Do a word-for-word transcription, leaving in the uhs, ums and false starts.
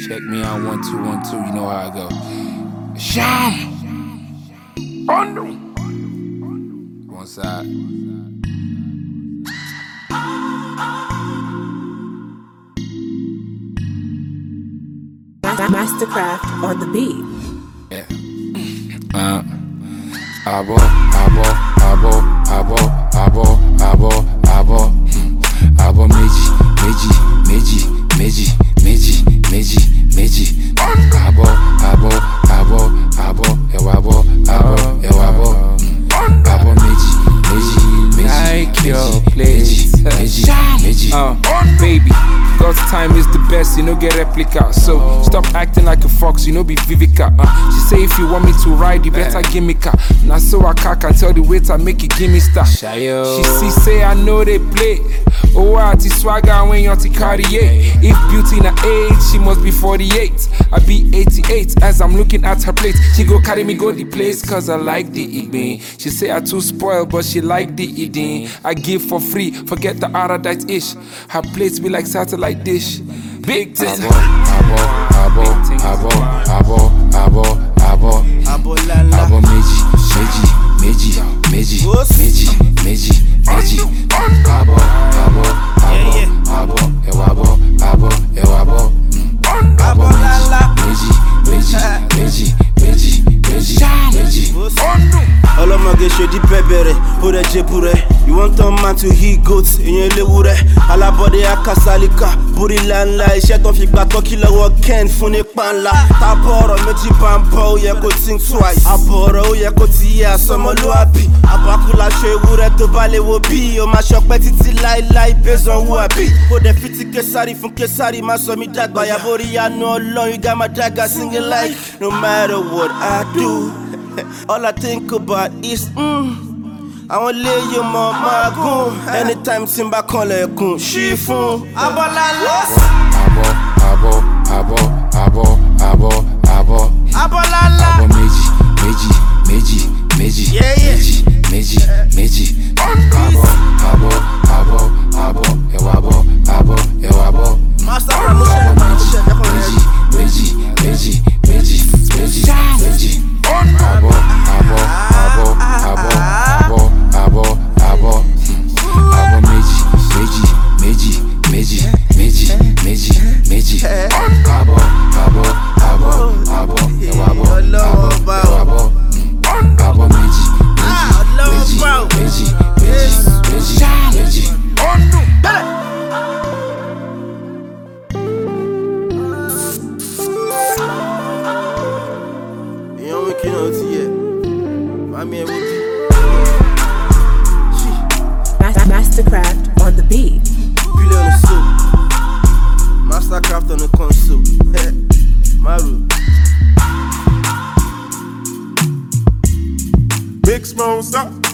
Check me out, one, two, one, two, you know how I go. Sham! Bundle! One side. Mastercraft on the beat. Yeah. Uh, abo, abo, abo, abo, abo, abo, abo, abo méjì, méjì, méjì, méjì, méjì, méjì, méjì. Abo, abo, abo, abo, ewa abo, abo, ewa abo, abo méjì, méjì, méjì, like your méjì, place. méjì, méjì. Uh, baby, God's time is the best, you know get replica. So stop acting like a fox, you know be Vivica. Uh, she say if you want me to ride, you better give me car. Now so I can tell the waiter make it give me star. She see say I know they play. Oh, I ti swagger when you ti Cartier. If beauty na age, she must be forty-eight. I be eighty-eight as I'm looking at her plate. She go carry me go the place cause I like the eating. She say I too spoiled but she like the eating. I give for free, forget the Aradite ish. Her plates be like satellite dish. Big tits. Abo, abo, abo, abo, abo, abo, abo, abo méjì, méjì, méjì, méjì, méjì, méjì, méjì. Abo, abo, abo, abo, ewa abo, abo, ewa abo, abo méjì, méjì, méjì, méjì, méjì, méjì, méjì. Ọlọ́mọge ṣe di bẹ̀bẹ̀rẹ̀, ó rẹ̀ jẹ́ burẹ̀. You want turn man to he goat, ìyẹn léwúrẹ́. Alábọ̀dé akasalika, borí ńláńlá. Iṣẹ́ tó fi gba tọ́kì lọ́wọ́ Ken fún nípa ńlá. Tábọ̀ ọ̀rọ̀ méjì bá ń bọ̀, ó yẹ kó think twice. Àbọ̀ ọ̀rọ̀ ó yẹ kó ti yẹ àsọmọlúwàbí. Àbákúlà ṣe ewúrẹ́ tó bá lè wo bí. Ó máa ṣọpẹ́ títí láíláí based on who I be. Ó dẹ̀ fi ti Késárì fún Késárì, má sọ mí dàgbà. Yàbórí yanu Ọlọ́run, you got my dagger singing like no matter what I do. All I think about is mm. Àwọn léyìn mọ̀ máa gùn. Anytime tí n bá kanlẹ̀kùn ṣí fún Abọ́lálá. Abo, abo, abo, abo, abo, abo, Abọ́lálá. abo méjì, méjì, méjì, méjì, méjì, méjì, méjì. Abo, abo, abo, abo, ewa abo, abo, ewa abo. Master Abo promotion. méjì, méjì, méjì, méjì, méjì, méjì. Abo, abo, abo, abo, abo, abo, abo, abo méjì, méjì, méjì, méjì, méjì, méjì, méjì. Abo, abo, abo, abo, ewa abo, abo, ewa abo. Abo méjì, méjì, méjì, méjì, méjì, méjì. Èèyàn wí kí náà ti yẹ. Mami ẹ wí jí. Mastercraft on the beat. Billy on the soup. Mastercraft on the console. Maru. Big Smoke, stop.